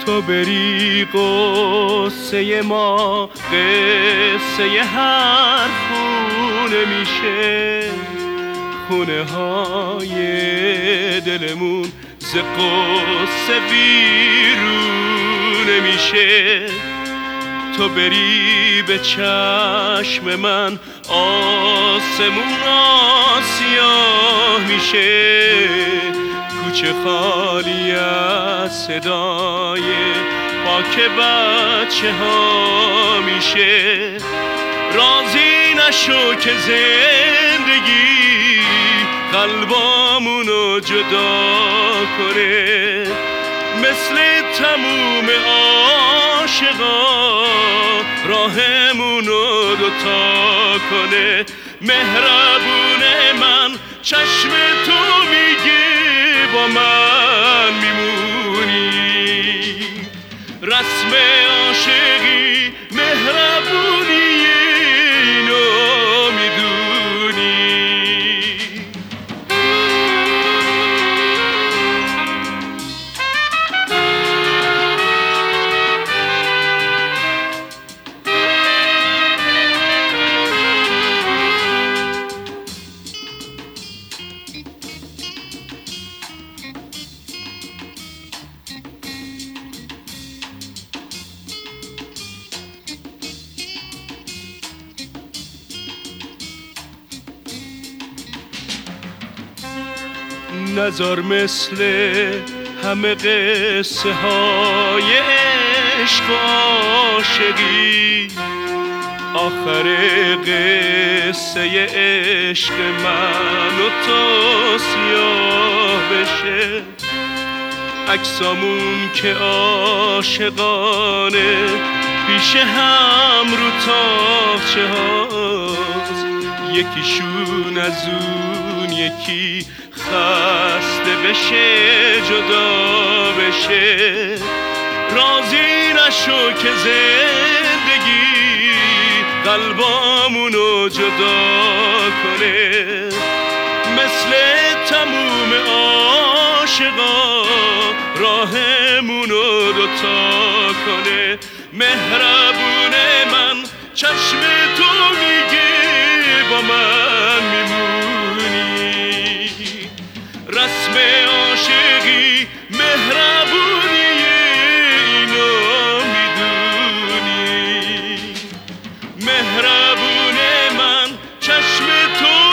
تو بری قصه ما قصه هر خونه میشه، خونه های دلمون ز قصه ویرونه میشه. تو بری به چشم من آسمون سیاه میشه، کوچه خالی از صدای پاک بچه ها میشه. راضی نشو که زندگی قلبامونو جدا کنه، مثل تموم عاشقا راهمونو دوتا کنه. مهربون من چشم تو میگه با من میمونی، رسم عاشقی مهربونی اینو میدونی. نذار مثل همه قصه های عشق و عاشقی آخر قصه عشق من و تو سیاه بشه. عکسامون که عاشقانه پیش هم رو تاقچه هاست، یکیشون از اون یکی خسته بشه جدا بشه. راضی نشو که زندگی قلبامونو جدا کنه، مثل تموم عاشقا راهمونو دوتا کنه. مهربون من چشم تو میگه با من میمونی، رسم عاشقی مهربونی اینو میدونی. مهربون من چشم تو